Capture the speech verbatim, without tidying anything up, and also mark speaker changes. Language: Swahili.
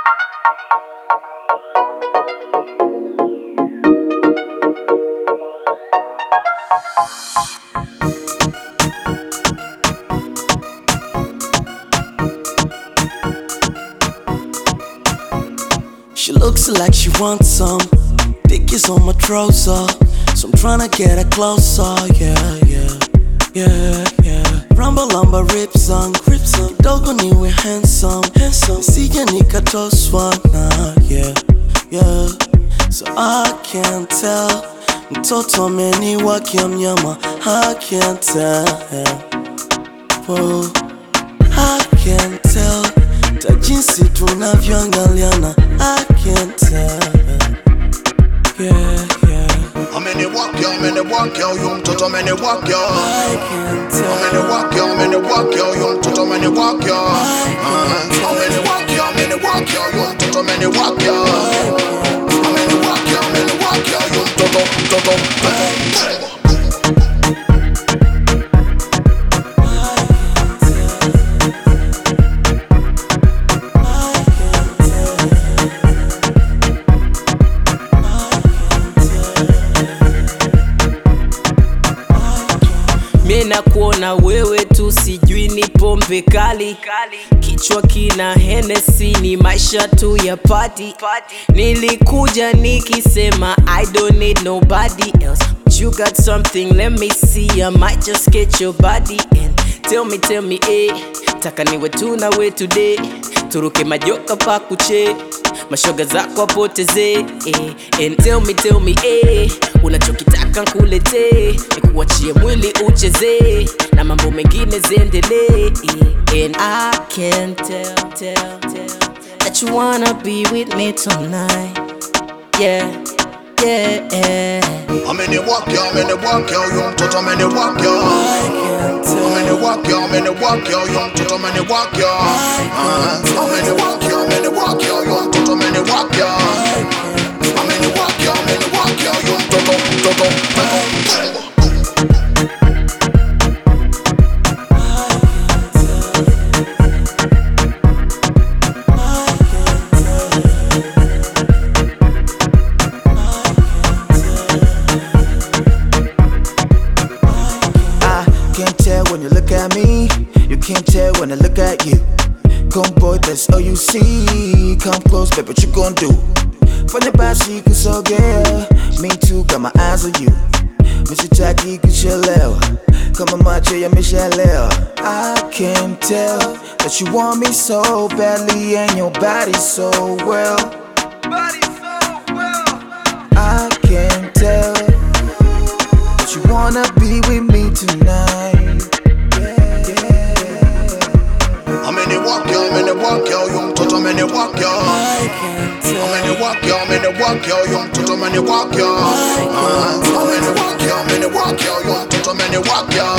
Speaker 1: She looks like she wants some dick is on my trouser, so I'm tryna get her closer. Yeah, yeah, yeah, yeah. Rumble on my ribs on, grips on. Kidogo niwe handsome, handsome. Sija nikatoswa na, yeah, yeah. So I can't tell. Mtoto ameniwakia mnyama, I can't tell. Whoa, I can't tell. Ta jinsi tunavyoangaliana, I can't tell. Yeah, yeah.
Speaker 2: I'm in the walk, yo, I'm in the walk, yo, you mtoto I'm in the walk, yo.
Speaker 1: I can't tell.
Speaker 2: I'm in the walk, yo, I'm in the walk, yo, you mtoto I'm in the walk, yo. I'm in the walk, yo, I'm in the walk, yo, you mtoto I'm in the walk, yo. I'm in the walk, yo, I'm in the walk, yo, you mtoto, mtoto, mtoto.
Speaker 3: Mina kuona wewe tu sijui ni pombe kali, kichwa kina Hennessy ni maisha tu ya party. Nilikuja nikisema I don't need nobody else, but you got something, let me see, I might just get your body and tell me, tell me, eh, taka niwe tu na we today, turuke majoka pa kuche, mashoga zako apoteze, eh, and tell me, tell me, eh, unachokitaka nkulete, nikuachie mwili ucheze, na mambo mengine ziendelee, eh, and I can't tell, tell, tell, that you wanna be with me tonight, yeah, yeah, yeah.
Speaker 2: I'm in the walk, yo, I'm in the walk, yo, you mtoto I'm in the walk, yo. I'm in the walk, yo, I'm in the walk, yo, you mtoto I'm in the walk, yo. I'm in the walk, yo, I'm in the walk, yo, you mtoto I'm in the walk, yo. I'm in the walk, yo, I'm in the walk, yo, you mtoto, mtoto, mtoto.
Speaker 4: Can't tell when you look at me, you can't tell when I look at you. Come boy, that's all you see. Come close, baby, what you gon' do? Funny basi kusogea, me too, got my eyes on you. Mishitaki kuchelewa, kama macho ya mishalewa. I can't tell that you want me so badly and your body so well. I can't tell that you wanna be with me tonight.
Speaker 2: I'm in the walk, yo, I'm in the walk, yo, you mtoto I'm in the walk, yo. I'm in the walk, yo, I'm in the walk, yo, you mtoto I'm in the walk, yo. I'm in the walk, yo, I'm in the walk, yo, you mtoto I'm in the walk, yo.